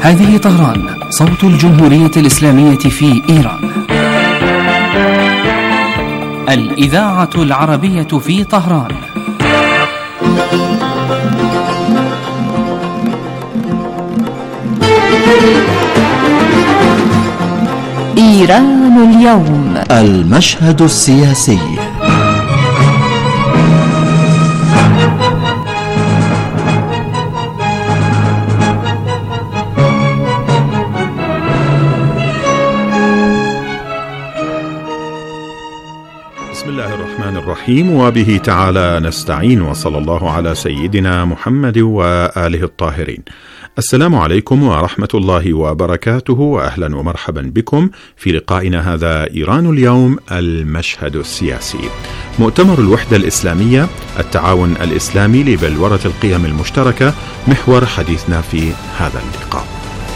هذه طهران، صوت الجمهورية الإسلامية في إيران. الإذاعة العربية في طهران. إيران اليوم. المشهد السياسي. بسم الله الرحمن الرحيم، وبه تعالى نستعين، وصلى الله على سيدنا محمد وآله الطاهرين. السلام عليكم ورحمة الله وبركاته، وأهلا ومرحبا بكم في لقائنا هذا إيران اليوم، المشهد السياسي. مؤتمر الوحدة الإسلامية، التعاون الإسلامي لبلورة القيم المشتركة، محور حديثنا في هذا اللقاء.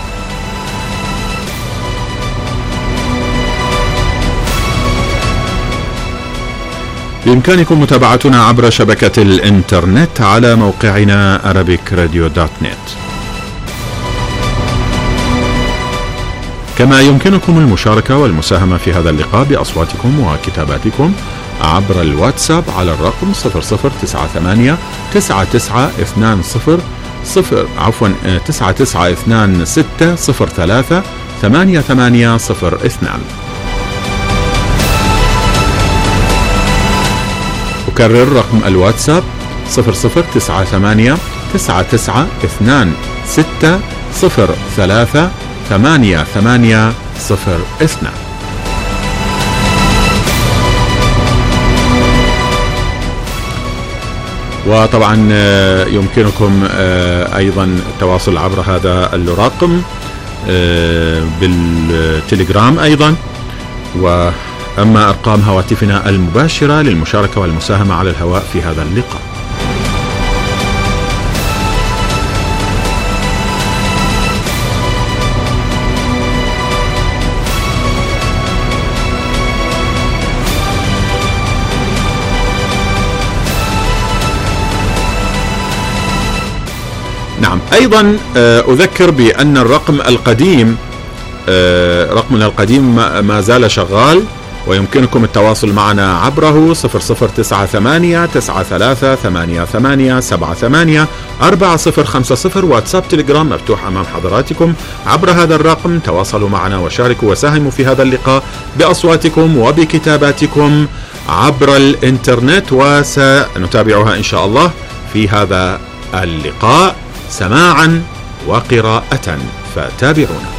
بإمكانكم متابعتنا عبر شبكة الإنترنت على موقعنا arabicradio.net، كما يمكنكم المشاركة والمساهمة في هذا اللقاء بأصواتكم وكتاباتكم عبر الواتساب على الرقم 0098 9920 9926 8802. أكرر رقم الواتساب 0098 9926 8802. وطبعا يمكنكم أيضا التواصل عبر هذا الرقم بالتليجرام أيضا، وأما أرقام هواتفنا المباشرة للمشاركة والمساهمة على الهواء في هذا اللقاء. نعم، أيضا أذكر بأن الرقم القديم، رقمنا القديم ما زال شغال، ويمكنكم التواصل معنا عبره 0098 93 88 78 4050. واتساب تليجرام مفتوح أمام حضراتكم عبر هذا الرقم. تواصلوا معنا وشاركوا وساهموا في هذا اللقاء بأصواتكم وبكتاباتكم عبر الإنترنت، وسنتابعها إن شاء الله في هذا اللقاء سماعا وقراءة، فتابعونا.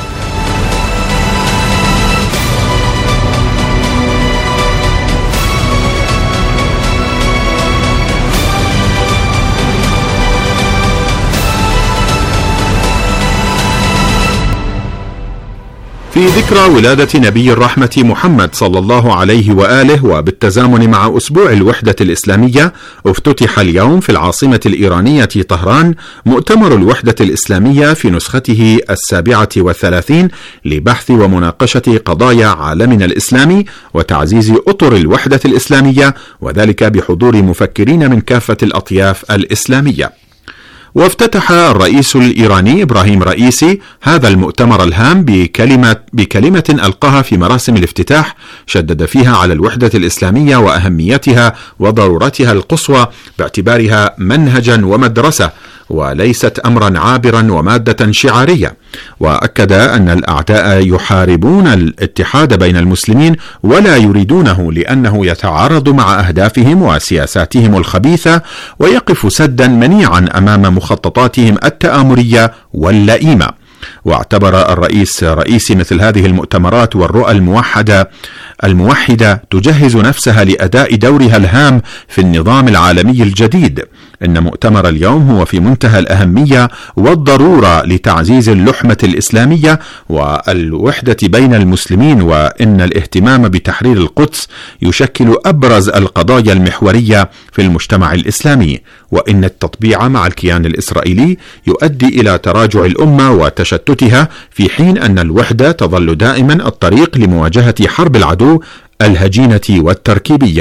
في ذكرى ولادة نبي الرحمة محمد صلى الله عليه وآله، وبالتزامن مع أسبوع الوحدة الإسلامية، افتتح اليوم في العاصمة الإيرانية طهران مؤتمر الوحدة الإسلامية في نسخته 37 لبحث ومناقشة قضايا عالمنا الإسلامي وتعزيز أطر الوحدة الإسلامية، وذلك بحضور مفكرين من كافة الأطياف الإسلامية. وافتتح الرئيس الإيراني إبراهيم رئيسي هذا المؤتمر الهام بكلمة ألقاها في مراسم الافتتاح، شدد فيها على الوحدة الإسلامية وأهميتها وضرورتها القصوى باعتبارها منهجا ومدرسة، وليست أمرا عابرا ومادة شعارية. وأكد أن الأعداء يحاربون الاتحاد بين المسلمين ولا يريدونه، لأنه يتعارض مع أهدافهم وسياساتهم الخبيثة، ويقف سدا منيعا أمام مخططاتهم التآمرية واللئيمة. واعتبر الرئيس مثل هذه المؤتمرات والرؤى الموحدة تجهز نفسها لأداء دورها الهام في النظام العالمي الجديد. إن مؤتمر اليوم هو في منتهى الأهمية والضرورة لتعزيز اللحمة الإسلامية والوحدة بين المسلمين، وإن الاهتمام بتحرير القدس يشكل أبرز القضايا المحورية في المجتمع الإسلامي، وإن التطبيع مع الكيان الإسرائيلي يؤدي إلى تراجع الأمة وتشتتها، في حين أن الوحدة تظل دائما الطريق لمواجهة حرب العدو الهجينة والتركيبية.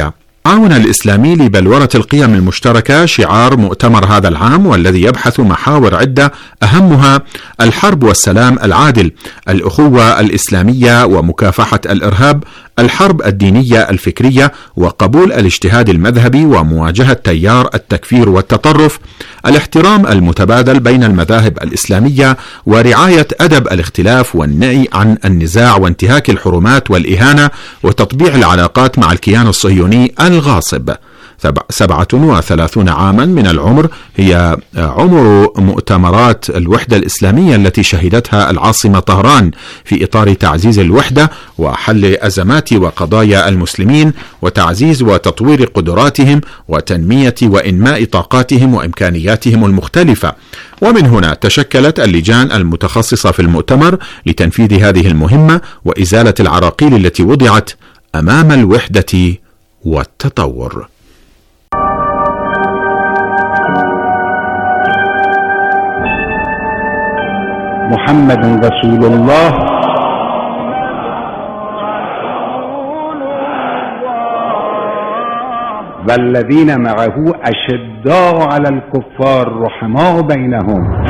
التعاون الإسلامي لبلورة القيم المشتركة شعار مؤتمر هذا العام، والذي يبحث محاور عدة أهمها الحرب والسلام العادل، الأخوة الإسلامية ومكافحة الإرهاب، الحرب الدينية الفكرية وقبول الاجتهاد المذهبي ومواجهة تيار التكفير والتطرف، الاحترام المتبادل بين المذاهب الإسلامية، ورعاية أدب الاختلاف والنهي عن النزاع وانتهاك الحرمات والإهانة، وتطبيع العلاقات مع الكيان الصهيوني الغاصب. 37 عاما من العمر هي عمر مؤتمرات الوحدة الإسلامية التي شهدتها العاصمة طهران في إطار تعزيز الوحدة وحل أزمات وقضايا المسلمين، وتعزيز وتطوير قدراتهم وتنمية وإنماء طاقاتهم وإمكانياتهم المختلفة. ومن هنا تشكلت اللجان المتخصصة في المؤتمر لتنفيذ هذه المهمة وإزالة العراقيل التي وضعت أمام الوحدة والتطور. محمد رسول الله والذين معه أشداء على الكفار رحماء بينهم.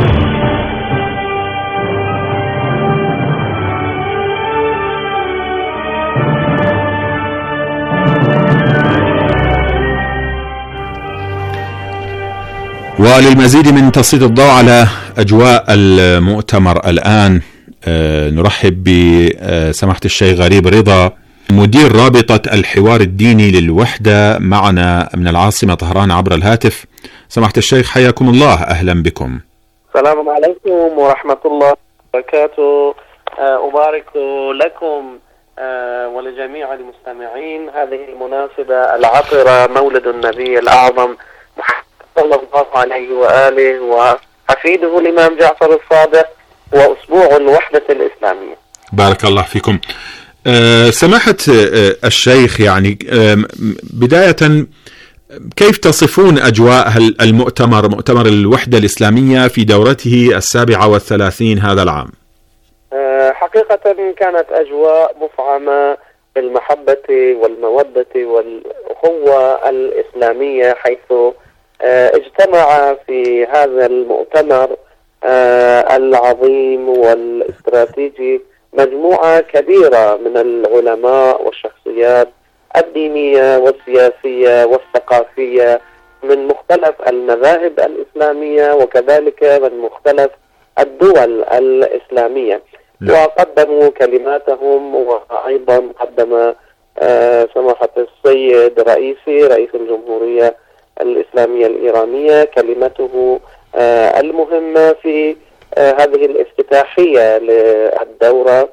وللمزيد من تسليط الضوء على أجواء المؤتمر الآن نرحب بسماحة الشيخ غريب رضا، مدير رابطة الحوار الديني للوحدة، معنا من العاصمة طهران عبر الهاتف. سماحة الشيخ حياكم الله، أهلا بكم. السلام عليكم ورحمة الله وبركاته. أبارك لكم ولجميع المستمعين هذه المناسبة العطرة، مولد النبي الأعظم محمد صلى الله عليه وآله وحفيده الإمام جعفر الصادق، وأسبوع الوحدة الإسلامية. بارك الله فيكم. سماحة الشيخ، يعني بداية كيف تصفون أجواء المؤتمر، مؤتمر الوحدة الإسلامية في دورته 37 هذا العام؟ حقيقة كانت أجواء مفعمة بالمحبة والمودة والأخوة الإسلامية، حيث اجتمع في هذا المؤتمر العظيم والاستراتيجي مجموعة كبيرة من العلماء والشخصيات الدينية والسياسية والثقافية من مختلف المذاهب الإسلامية وكذلك من مختلف الدول الإسلامية. وقدموا كلماتهم، وأيضا قدم سماحة السيد رئيس الجمهورية الإسلامية الإيرانية كلمته المهمة في هذه الافتتاحية للدورة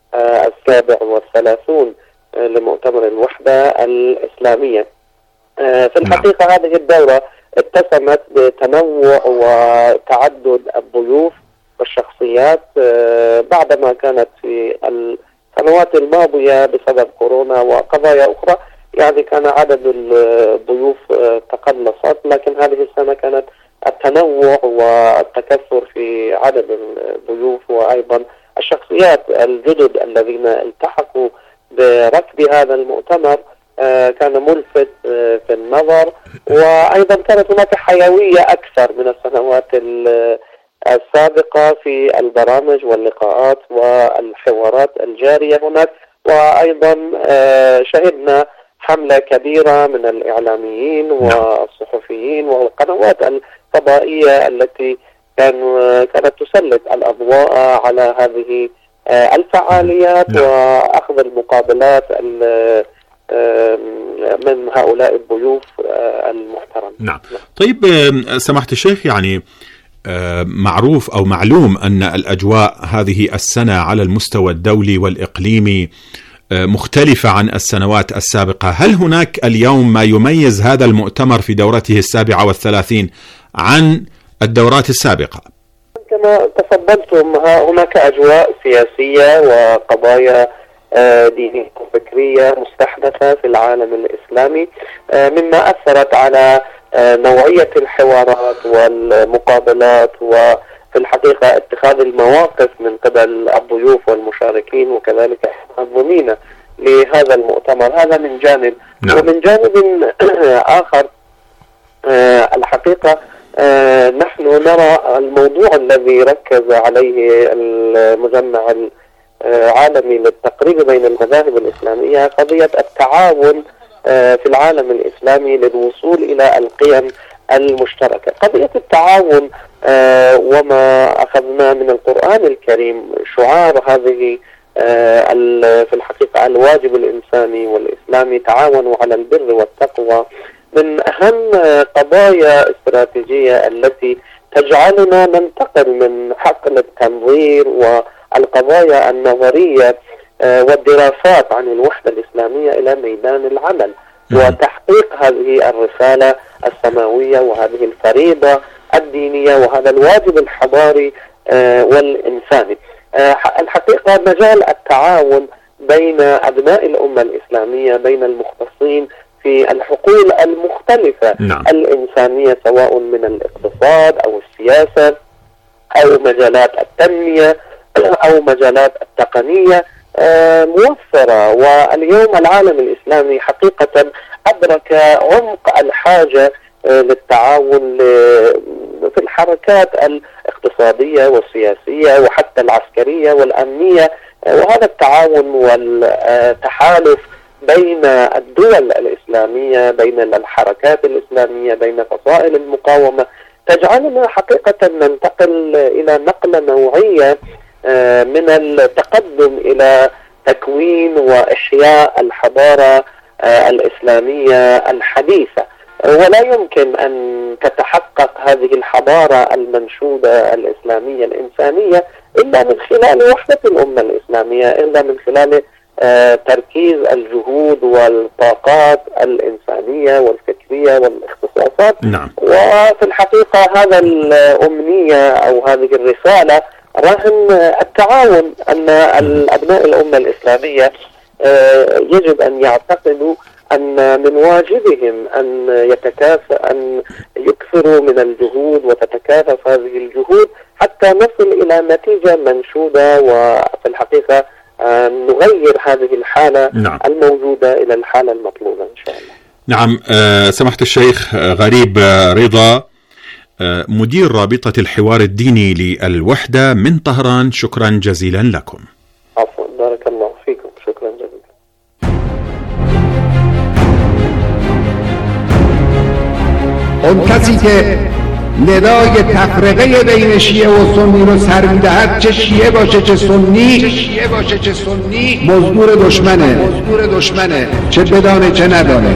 37 لمؤتمر الوحدة الإسلامية. في الحقيقة هذه الدورة اتسمت بتنوع وتعدد الضيوف والشخصيات بعدما كانت في السنوات الماضية بسبب كورونا وقضايا أخرى يعني كان عدد الضيوف تقلصت، لكن هذه السنة كانت التنوع والتكثر في عدد الضيوف وأيضا الشخصيات الجدد الذين التحقوا بركب هذا المؤتمر كان ملفت في النظر، وأيضا كانت هناك حيوية أكثر من السنوات السابقة في البرامج واللقاءات والحوارات الجارية هناك. وأيضا شهدنا حملة كبيرة من الإعلاميين والصحفيين والقنوات الفضائية التي كانت تسلط الأضواء على هذه الفعاليات وأخذ المقابلات من هؤلاء الضيوف المحترمين. نعم. طيب سماحة الشيخ، يعني معروف أو معلوم أن الأجواء هذه السنة على المستوى الدولي والإقليمي مختلفة عن السنوات السابقة. هل هناك اليوم ما يميز هذا المؤتمر في دورته 37 عن الدورات السابقة؟ كما تفضلتم هناك أجواء سياسية وقضايا دينية وفكرية مستحدثة في العالم الإسلامي مما أثرت على نوعية الحوارات والمقابلات وفي الحقيقة اتخاذ المواقف من قبل الضيوف والمشاركين وكذلك المنظمين لهذا المؤتمر. هذا من جانب. ومن جانب آخر الحقيقة نحن نرى الموضوع الذي ركز عليه المجمع العالمي للتقريب بين المذاهب الإسلامية قضية التعاون في العالم الإسلامي للوصول إلى القيم المشتركة. قضية التعاون وما أخذنا من القرآن الكريم شعار هذه في الحقيقة الواجب الإنساني والإسلامي، تعاونوا على البر والتقوى، من أهم قضايا استراتيجية التي تجعلنا ننتقل من حقل التنظير والقضايا النظرية والدراسات عن الوحدة الإسلامية إلى ميدان العمل وتحقيق هذه الرسالة السماوية وهذه الفريضة الدينية وهذا الواجب الحضاري والإنساني. الحقيقة مجال التعاون بين أبناء الأمة الإسلامية، بين المختصين في الحقول المختلفة الإنسانية، سواء من الاقتصاد أو السياسة أو مجالات التنمية أو مجالات التقنية، موفرة. واليوم العالم الإسلامي حقيقة أدرك عمق الحاجة للتعاون في الحركات الاقتصادية والسياسية وحتى العسكرية والأمنية، وهذا التعاون والتحالف بين الدول الإسلامية، بين الحركات الإسلامية، بين فصائل المقاومة، تجعلنا حقيقة ننتقل إلى نقلة نوعية من التقدم إلى تكوين وإحياء الحضارة الإسلامية الحديثة. ولا يمكن أن تتحقق هذه الحضارة المنشودة الإسلامية الإنسانية إلا من خلال وحدة الأمة الإسلامية، إلا من خلال تركيز الجهود والطاقات الإنسانية والفكرية والاختصاصات. وفي الحقيقة هذا الأمنية أو هذه الرسالة رهن التعاون، أن الأبناء الأمة الإسلامية يجب أن يعتقدوا أن من واجبهم أن يكثروا من الجهود وتتكاثف هذه الجهود حتى نصل إلى نتيجة منشودة، وفي الحقيقة نغير هذه الحالة الموجودة إلى الحالة المطلوبة إن شاء الله. نعم. سماحة الشيخ غريب رضا، مدير رابطة الحوار الديني للوحدة من طهران، شكرا جزيلا لكم. عفوا، بارك الله فيكم، شكرا جزيلا. اون کسی که ندای تفرقه بین شیعه و سنی رو سر میدهد، چه شیعه باشه چه سنی، مزدور دشمنه، چه بدانه چه ندانه.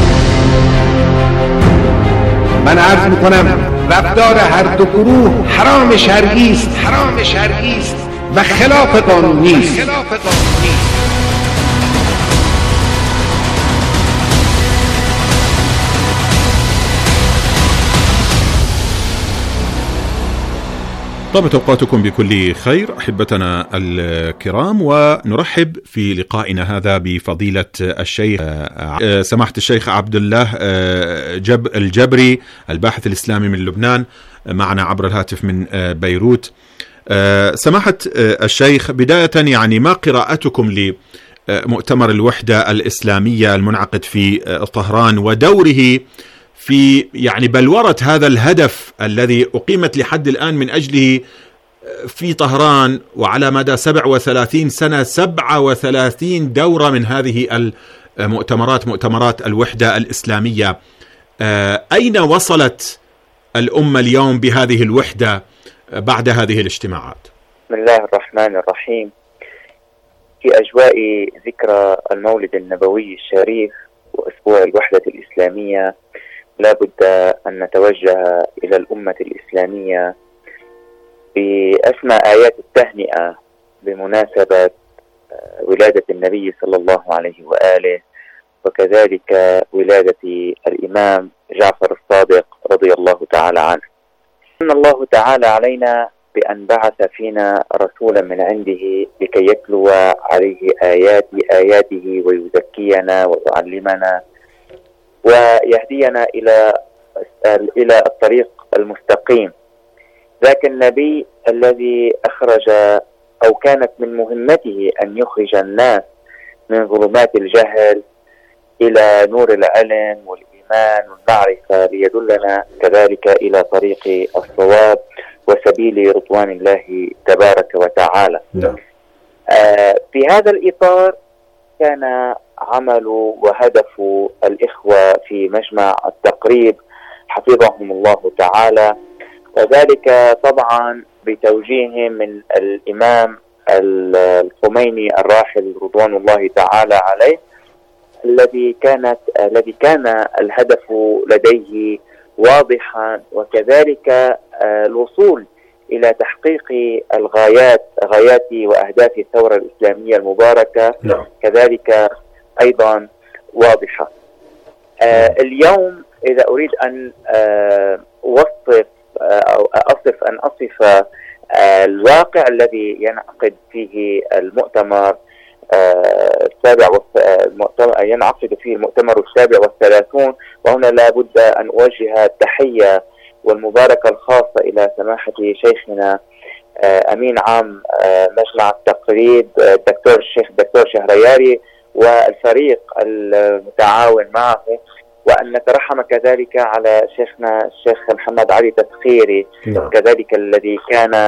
من عرض میکنم رفتار هر دو گروه حرام شرعی است و خلاف قانونی است. طابت أوقاتكم بكل خير أحبتنا الكرام، ونرحب في لقائنا هذا بفضيلة الشيخ سماحة الشيخ عبد الله الجبري، الباحث الإسلامي من لبنان، معنا عبر الهاتف من بيروت. سماحة الشيخ، بداية يعني ما قراءتكم لمؤتمر الوحدة الإسلامية المنعقد في طهران ودوره في يعني بلورة هذا الهدف الذي أقيمت لحد الآن من أجله في طهران، وعلى مدى 37 سنة 37 دورة من هذه مؤتمرات الوحدة الإسلامية. أين وصلت الأمة اليوم بهذه الوحدة بعد هذه الاجتماعات؟ بسم الله الرحمن الرحيم. في أجواء ذكرى المولد النبوي الشريف وأسبوع الوحدة الإسلامية، لا بد أن نتوجه إلى الأمة الإسلامية بأسمى آيات التهنئة بمناسبة ولادة النبي صلى الله عليه وآله، وكذلك ولادة الإمام جعفر الصادق رضي الله تعالى عنه. من الله تعالى علينا بأن بعث فينا رسولا من عنده لكي يتلو عليه آياته ويزكينا ويعلمنا ويهدينا إلى الطريق المستقيم. ذاك النبي الذي أخرج أو كانت من مهمته أن يخرج الناس من ظلمات الجهل إلى نور العلم والإيمان والمعرفة، ليدلنا كذلك إلى طريق الصواب وسبيل رضوان الله تبارك وتعالى. في هذا الإطار كان عمل وهدف الإخوة في مجمع التقريب حفظهم الله تعالى، وذلك طبعا بتوجيه من الإمام الخميني الراحل رضوان الله تعالى عليه، الذي كان الهدف لديه واضحا، وكذلك الوصول إلى تحقيق غايات وأهداف الثورة الإسلامية المباركة كذلك أيضا واضحة. اليوم إذا أريد أن أصف الواقع الذي ينعقد فيه المؤتمر ينعقد فيه المؤتمر 37، وهنا لابد أن أوجه التحية والمباركة الخاصة إلى سماحة شيخنا أمين عام مجمع التقريب الدكتور شهرياري والفريق المتعاون معه، وأن نترحم كذلك على شيخنا الشيخ محمد علي تسخيري كذلك الذي كان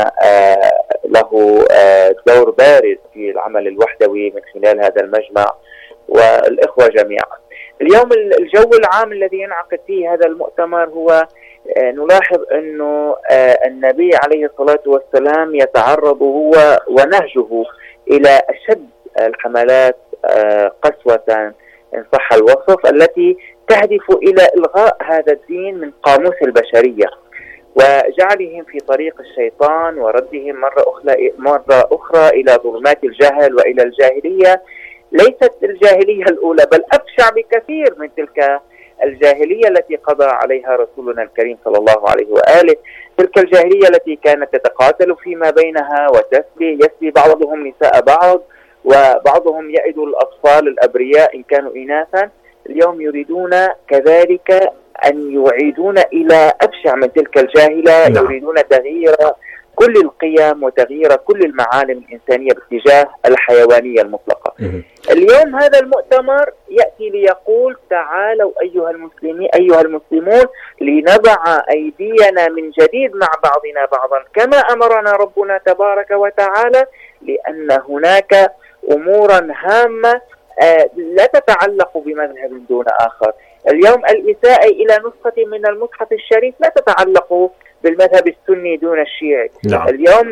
له دور بارز في العمل الوحدوي من خلال هذا المجمع والإخوة جميعا. اليوم الجو العام الذي ينعقد فيه هذا المؤتمر هو نلاحظ أنه النبي عليه الصلاة والسلام يتعرض هو ونهجه إلى أشد الحملات قسوة إن صح الوصف، التي تهدف إلى إلغاء هذا الدين من قاموس البشرية وجعلهم في طريق الشيطان وردهم مرة أخرى إلى ظلمات الجهل وإلى الجاهلية، ليست الجاهلية الأولى بل أبشع بكثير من تلك الجاهلية التي قضى عليها رسولنا الكريم صلى الله عليه وآله، تلك الجاهلية التي كانت تتقاتل فيما بينها يسبي بعضهم نساء بعض، وبعضهم يئد الأطفال الأبرياء إن كانوا إناثا. اليوم يريدون كذلك أن يعيدون إلى أبشع من تلك الجاهلة، يريدون تغيير كل القيم وتغيير كل المعالم الإنسانية باتجاه الحيوانية المطلقة. اليوم هذا المؤتمر يأتي ليقول تعالوا أيها المسلمون لنضع أيدينا من جديد مع بعضنا بعضا كما أمرنا ربنا تبارك وتعالى، لأن هناك أمورا هامة لا تتعلق بمذهب دون آخر. اليوم الإساءة إلى نسخة من المصحف الشريف لا تتعلق بالمذهب السني دون الشيعي. اليوم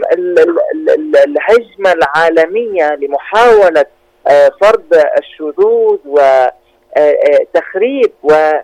الهجمة العالمية لمحاولة فرض الشذوذ وتخريب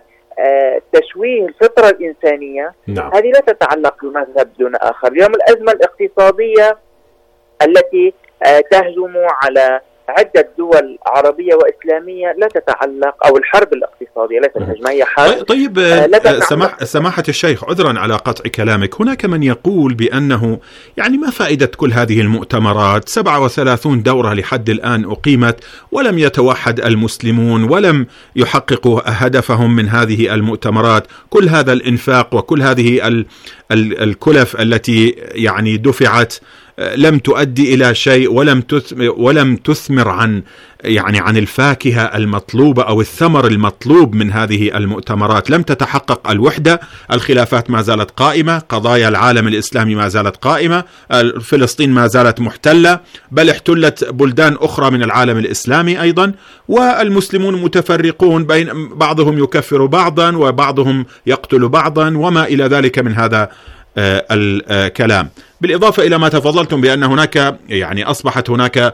وتشويه الفطرة الإنسانية هذه لا تتعلق بمذهب دون آخر. اليوم الأزمة الاقتصادية التي تهجم على عدة دول عربية وإسلامية لا تتعلق، أو الحرب الاقتصادية ليست هجمة، هي حرب. طيب سماحة الشيخ، عذرا على قطع كلامك، هناك من يقول بأنه يعني ما فائدة كل هذه المؤتمرات؟ 37 دورة لحد الآن أقيمت ولم يتوحد المسلمون ولم يحققوا هدفهم من هذه المؤتمرات، كل هذا الإنفاق وكل هذه الكلف التي يعني دفعت لم تؤدي إلى شيء ولم تثمر عن الفاكهة المطلوبة أو الثمر المطلوب من هذه المؤتمرات. لم تتحقق الوحدة، الخلافات ما زالت قائمة، قضايا العالم الإسلامي ما زالت قائمة، فلسطين ما زالت محتلة، بل احتلت بلدان أخرى من العالم الإسلامي أيضا، والمسلمون متفرقون، بين بعضهم يكفر بعضا وبعضهم يقتل بعضا وما إلى ذلك من هذا الكلام. بالإضافة إلى ما تفضلتم بأن هناك أصبحت هناك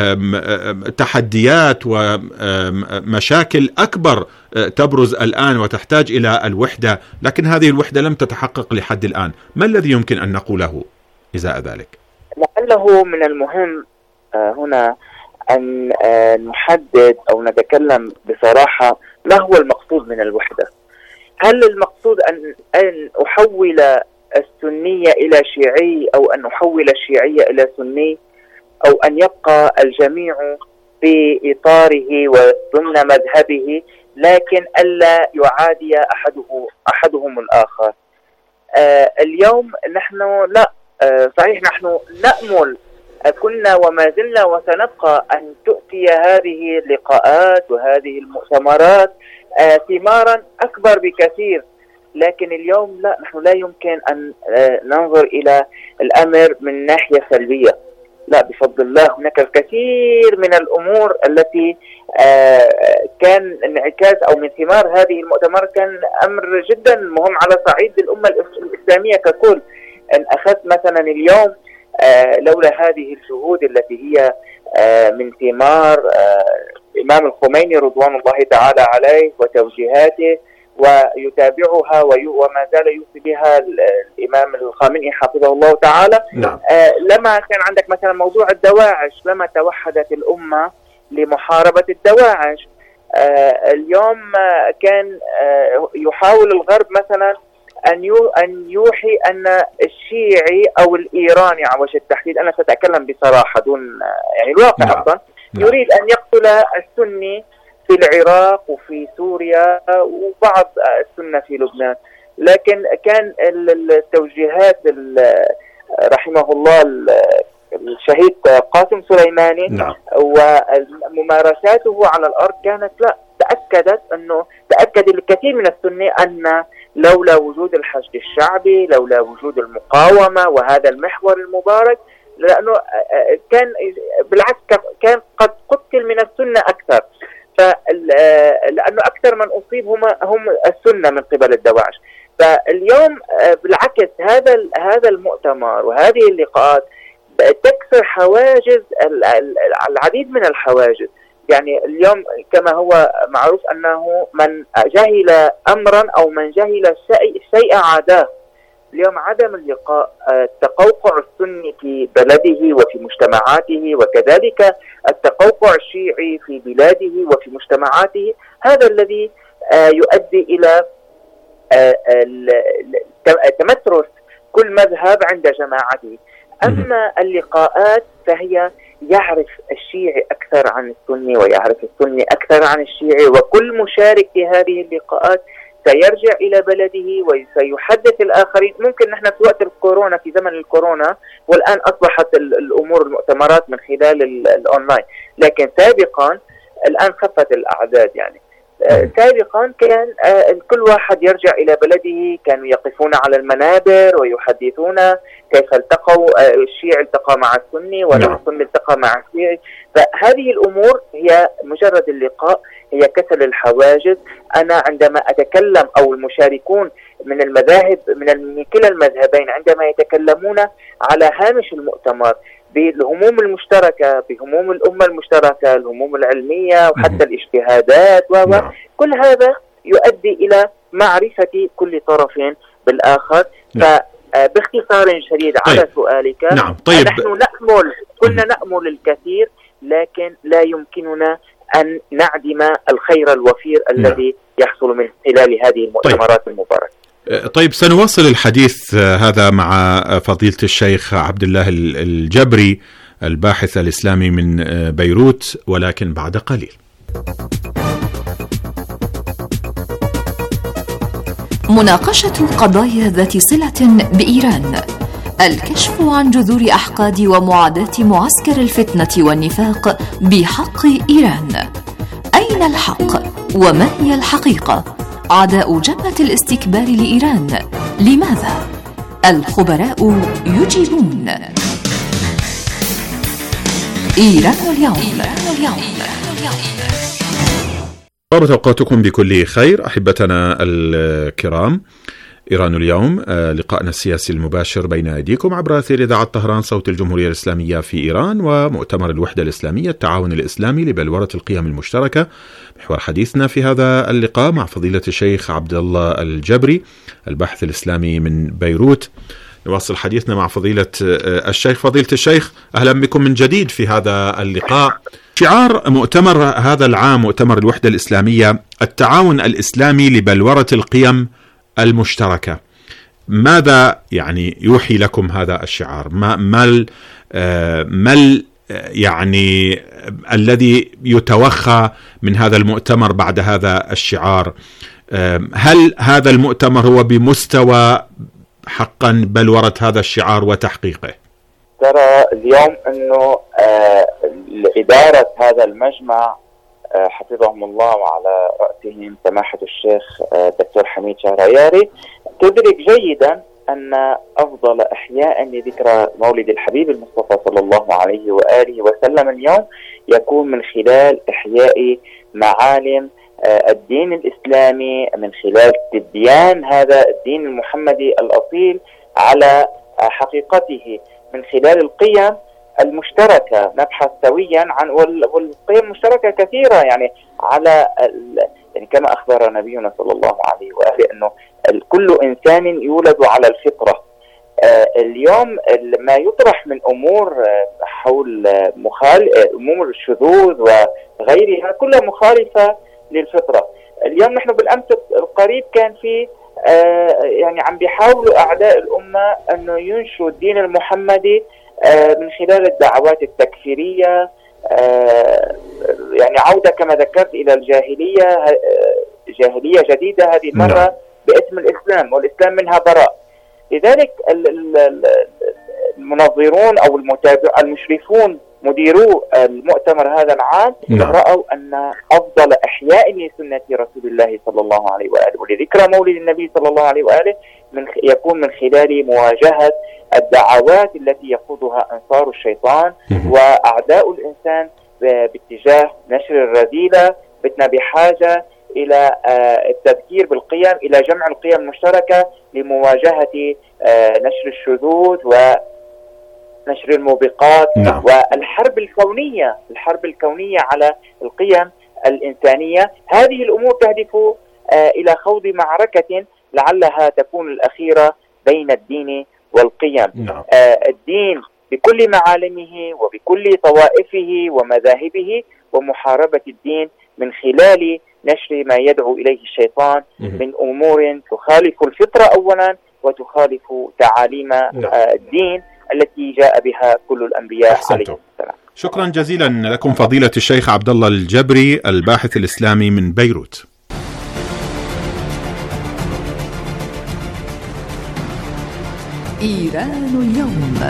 تحديات ومشاكل أكبر تبرز الآن وتحتاج إلى الوحدة، لكن هذه الوحدة لم تتحقق لحد الآن. ما الذي يمكن أن نقوله إزاء ذلك؟ لعله من المهم هنا أن نحدد أو نتكلم بصراحة ما هو المقصود من الوحدة. هل المقصود أن أحول السنية إلى شيعي، أو أن أحول الشيعية إلى سني، أو أن يبقى الجميع في إطاره وضمن مذهبه لكن ألا يعادي أحدهم الآخر؟ اليوم نحن لا، صحيح نحن نأمل كنا وما زلنا وسنبقى أن تؤتي هذه اللقاءات وهذه المؤتمرات ثمارا أكبر بكثير. لكن اليوم لا، نحن لا يمكن أن ننظر إلى الأمر من ناحية سلبية، لا، بفضل الله هناك الكثير من الأمور التي كان انعكاس أو من ثمار هذه المؤتمر كان أمر جدا مهم على صعيد الأمة الإسلامية ككل. أن أخذت مثلا اليوم لولا هذه الجهود التي هي من ثمار الإمام الخميني رضوان الله تعالى عليه وتوجيهاته ويتابعها وما زال يوصي بها الإمام الخامنئي حفظه الله تعالى، لما كان عندك مثلا موضوع الدواعش، لما توحدت الأمة لمحاربة الدواعش. اليوم كان يحاول الغرب مثلا أن يوحي أن الشيعي أو الإيراني على وجه التحديد، أنا سأتكلم بصراحة دون يعني الواقع أصلا، يريد أن يقتل السني في العراق وفي سوريا وبعض السنة في لبنان. لكن كان التوجيهات رحمه الله الشهيد قاسم سليماني وممارساته على الأرض كانت لا، تأكد الكثير من السنة أن لولا وجود الحشد الشعبي، لولا وجود المقاومة وهذا المحور المبارك، لأنه كان بالعكس كان قد قتل من السنة أكثر، لأنه أكثر من أصيب هم السنة من قبل الدواعش. فاليوم بالعكس هذا المؤتمر وهذه اللقاءات تكسر حواجز العديد من الحواجز. يعني اليوم كما هو معروف أنه من جهل أمرا أو من جهل شيء عاداه. اليوم عدم اللقاء، التقوقع السني في بلده وفي مجتمعاته، وكذلك التقوقع الشيعي في بلاده وفي مجتمعاته، هذا الذي يؤدي إلى تمترس كل مذهب عند جماعته. أما اللقاءات فهي يعرف الشيعي أكثر عن السني ويعرف السني أكثر عن الشيعي، وكل مشارك في هذه اللقاءات سيرجع إلى بلده وسيحدث الآخرين. ممكن نحن في وقت الكورونا، في زمن الكورونا، والآن أصبحت الأمور المؤتمرات من خلال الأونلاين، لكن سابقا الآن خفت الأعداد. يعني سابقا كان كل واحد يرجع إلى بلده، كانوا يقفون على المنابر ويحدثون كيف التقوا، الشيعي التقى مع السني والسني التقى مع الشيعي. فهذه الأمور هي مجرد اللقاء، هي كسر الحواجز. أنا عندما أتكلم أو المشاركون من المذاهب من كلا المذهبين عندما يتكلمون على هامش المؤتمر بالهموم المشتركة، بهموم الأمة المشتركة، الهموم العلمية وحتى الاجتهادات كل هذا يؤدي إلى معرفة كل طرف بالآخر. فباختصار شديد على سؤالك، طيب. نحن كنا نأمل الكثير، لكن لا يمكننا أن نعدم الخير الوفير الذي يحصل من خلال هذه المؤتمرات المباركة. طيب، سنواصل الحديث هذا مع فضيلة الشيخ عبد الله الجبري الباحث الإسلامي من بيروت، ولكن بعد قليل. مناقشة قضايا ذات صلة بإيران، الكشف عن جذور أحقاد ومعاداة معسكر الفتنة والنفاق بحق إيران. أين الحق؟ وما هي الحقيقة؟ عداء جبهة الاستكبار لإيران، لماذا؟ الخبراء يجيبون. إيران اليوم. طابت أوقاتكم بكل خير أحبتنا الكرام. إيران اليوم، لقاءنا السياسي المباشر بين أيديكم عبر أثير إذاعة طهران صوت الجمهورية الإسلامية في إيران ومؤتمر الوحدة الإسلامية التعاون الإسلامي لبلورة القيم المشتركة. محور حديثنا في هذا اللقاء مع فضيلة الشيخ عبد الله الجبري الباحث الإسلامي من بيروت. نواصل حديثنا مع فضيلة الشيخ، أهلا بكم من جديد في هذا اللقاء. شعار مؤتمر هذا العام، مؤتمر الوحدة الإسلامية التعاون الإسلامي لبلورة القيم المشتركة، ماذا يعني يوحي لكم هذا الشعار؟ ما يعني الذي يتوخى من هذا المؤتمر بعد هذا الشعار؟ هل هذا المؤتمر هو بمستوى حقا بلورة هذا الشعار وتحقيقه؟ ترى اليوم أنه إدارة هذا المجمع حفظهم الله وعلى رأسهم سماحة الشيخ دكتور حميد شهرياري تدرك جيدا أن أفضل إحياء لذكرى مولد الحبيب المصطفى صلى الله عليه وآله وسلم اليوم يكون من خلال إحياء معالم الدين الإسلامي، من خلال تبيان هذا الدين المحمدي الأصيل على حقيقته، من خلال القيم المشتركة نبحث سويا عن، والقيم المشتركة كثيرة يعني على يعني كما أخبر نبينا صلى الله عليه وآله أنه كل إنسان يولد على الفطرة. اليوم ما يطرح من أمور حول أمور الشذوذ وغيرها كلها مخالفة للفطرة. اليوم نحن بالأمس القريب كان في يعني عم بيحاولوا أعداء الأمة أنه ينشوا الدين المحمدي من خلال الدعوات التكفيرية، يعني عودة كما ذكرت إلى جاهلية جديدة هذه المرة باسم الإسلام، والإسلام منها براء. لذلك المنظرون أو المشرفون مديرو المؤتمر هذا العام رأوا أن أفضل إحياء لسنة رسول الله صلى الله عليه وآله ولذكرى مولد النبي صلى الله عليه وآله يكون من خلال مواجهة الدعوات التي يقودها أنصار الشيطان وأعداء الإنسان باتجاه نشر الرذيلة. بدنا بحاجة إلى التذكير بالقيم، إلى جمع القيم المشتركة لمواجهة نشر الشذوذ ونشر الموبقات والحرب الكونية على القيم الإنسانية. هذه الأمور تهدف إلى خوض معركة لعلها تكون الأخيرة بين الدين والقيم. الدين بكل معالمه وبكل طوائفه ومذاهبه، ومحاربة الدين من خلال نشر ما يدعو إليه الشيطان من أمور تخالف الفطرة أولا وتخالف تعاليم الدين التي جاء بها كل الأنبياء عليهم السلام. شكرا جزيلا لكم فضيلة الشيخ عبد الله الجبري الباحث الإسلامي من بيروت. إيران اليوم.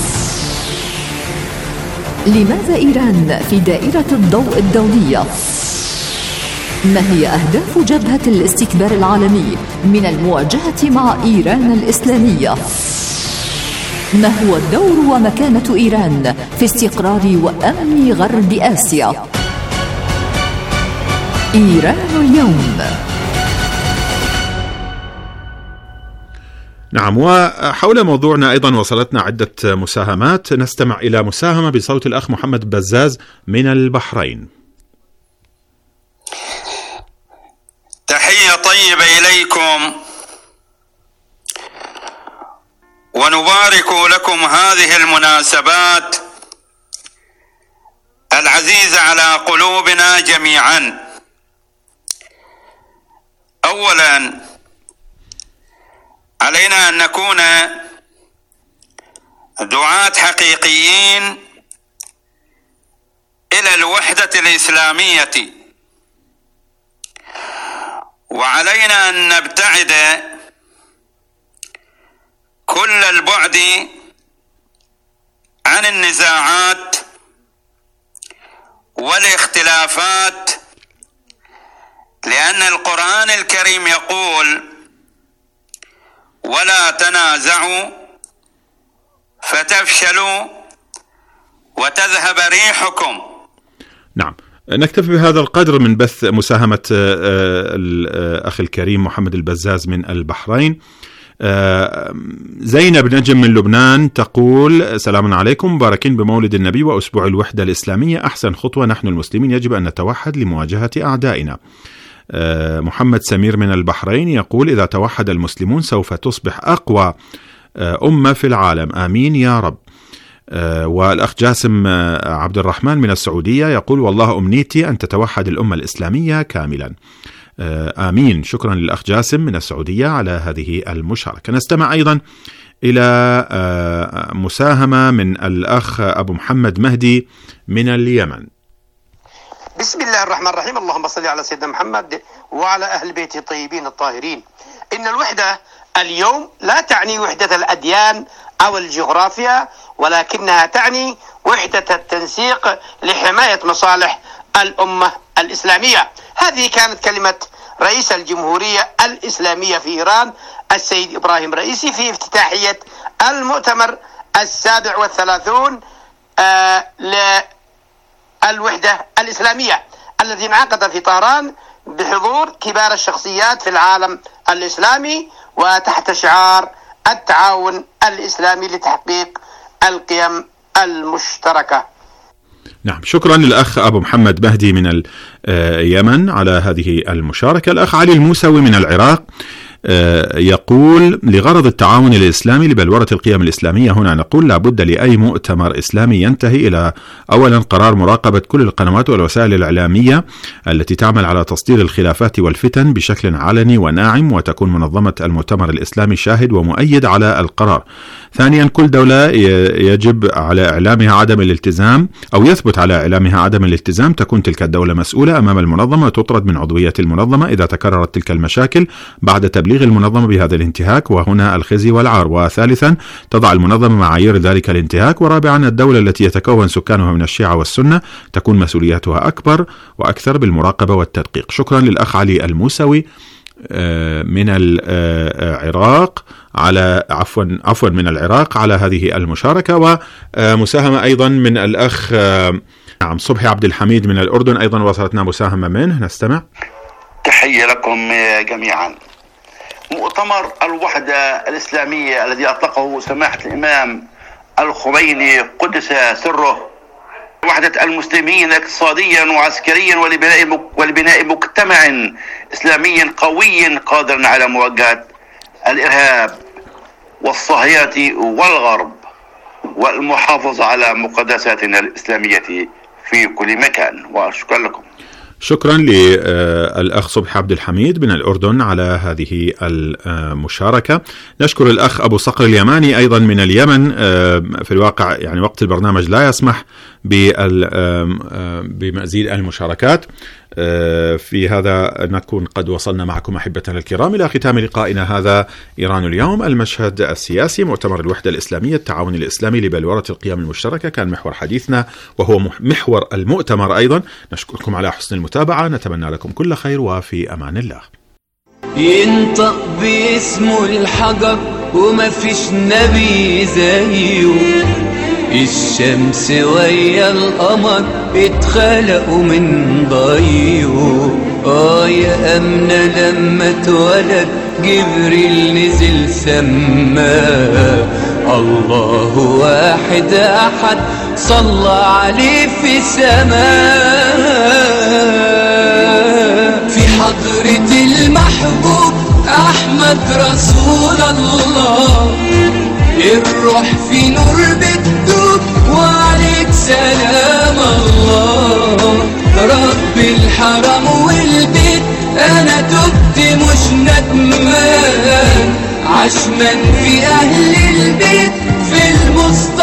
لماذا إيران في دائرة الضوء الدولية؟ ما هي أهداف جبهة الاستكبار العالمي من المواجهة مع إيران الإسلامية؟ ما هو الدور ومكانة إيران في استقرار وأمن غرب آسيا؟ إيران اليوم. نعم، وحول موضوعنا أيضا وصلتنا عدة مساهمات. نستمع إلى مساهمة بصوت الأخ محمد بزاز من البحرين. تحية طيبة إليكم، ونبارك لكم هذه المناسبات العزيزة على قلوبنا جميعا. أولا علينا أن نكون دعاة حقيقيين إلى الوحدة الإسلامية، وعلينا أن نبتعد كل البعد عن النزاعات والاختلافات، لأن القرآن الكريم يقول: ولا تنازعوا فتفشلوا وتذهب ريحكم. نعم، نكتفي بهذا القدر من بث مساهمة الأخ الكريم محمد البزاز من البحرين. زينب نجم من لبنان تقول: سلام عليكم، مباركين بمولد النبي وأسبوع الوحدة الإسلامية، أحسن خطوة، نحن المسلمين يجب أن نتوحد لمواجهة أعدائنا. محمد سمير من البحرين يقول: إذا توحد المسلمون سوف تصبح أقوى أمة في العالم، آمين يا رب. والأخ جاسم عبد الرحمن من السعودية يقول: والله أمنيتي أن تتوحد الأمة الإسلامية كاملا، آمين. شكرا للأخ جاسم من السعودية على هذه المشاركة. نستمع أيضا إلى مساهمة من الأخ أبو محمد مهدي من اليمن. بسم الله الرحمن الرحيم، اللهم صل على سيدنا محمد وعلى أهل بيته الطيبين الطاهرين. إن الوحدة اليوم لا تعني وحدة الأديان أو الجغرافيا، ولكنها تعني وحدة التنسيق لحماية مصالح الأمة الإسلامية. هذه كانت كلمة رئيس الجمهورية الإسلامية في إيران السيد إبراهيم رئيسي في افتتاحية المؤتمر 37 للوحدة الإسلامية الذي انعقد في طهران بحضور كبار الشخصيات في العالم الإسلامي وتحت شعار التعاون الإسلامي لتحقيق القيم المشتركة. نعم، شكرا للأخ أبو محمد مهدي من اليمن على هذه المشاركة. الأخ علي الموسوي من العراق يقول: لغرض التعاون الإسلامي لبلورة القيم الإسلامية هنا نقول لابد لأي مؤتمر إسلامي ينتهي إلى أولا قرار مراقبة كل القنوات والوسائل الإعلامية التي تعمل على تصدير الخلافات والفتن بشكل علني وناعم، وتكون منظمة المؤتمر الإسلامي شاهد ومؤيد على القرار. ثانيا كل دولة يجب على إعلامها عدم الالتزام أو يثبت على إعلامها عدم الالتزام تكون تلك الدولة مسؤولة أمام المنظمة وتطرد من عضوية المنظمة إذا تكررت تلك المشاكل بعد تبليغ المنظمة بهذا الانتهاك، وهنا الخزي والعار. وثالثا تضع المنظمة معايير ذلك الانتهاك. ورابعا الدولة التي يتكون سكانها من الشيعة والسنة تكون مسؤولياتها أكبر وأكثر بالمراقبة والتدقيق. شكرا للأخ علي الموسوي من العراق على عفوا من العراق على هذه المشاركة. ومساهمة أيضا من الأخ نعم صبحي عبد الحميد من الأردن، أيضا وصلتنا مساهمة منه، نستمع. تحية لكم جميعا. مؤتمر الوحدة الإسلامية الذي أطلقه سماحة الإمام الخميني قدس سره وحدة المسلمين اقتصاديا وعسكريا ولبناء مجتمع إسلامي قوي قادر على مواجهة الإرهاب والصهاينة والغرب والمحافظة على مقدساتنا الإسلامية في كل مكان. وشكرا لكم. شكرا للأخ صبحي عبد الحميد من الأردن على هذه المشاركة. نشكر الأخ أبو صقر اليماني أيضا من اليمن. في الواقع يعني وقت البرنامج لا يسمح بمزيد المشاركات. في هذا نكون قد وصلنا معكم أحبتنا الكرام إلى ختام لقائنا هذا إيران اليوم، المشهد السياسي، مؤتمر الوحدة الإسلامية، التعاون الإسلامي لبلورة القيم المشتركة كان محور حديثنا وهو محور المؤتمر أيضا. نشكركم على حسن المتابعة، نتمنى لكم كل خير وفي أمان الله. ينطق باسمه الحجر وما فيش نبي زيه، الشمس ويا القمر اتخلقوا من ضيه. يا أمنة لما اتولد جبريل نزل سما، الله واحد أحد صلى عليه في السماء. في حضرة المحبوب أحمد رسول الله، الروح في نور بتدوب وعليك سلام الله. رب الحرم والبيت أنا تبت مش ندمان، عشمان في أهل البيت في المصطفى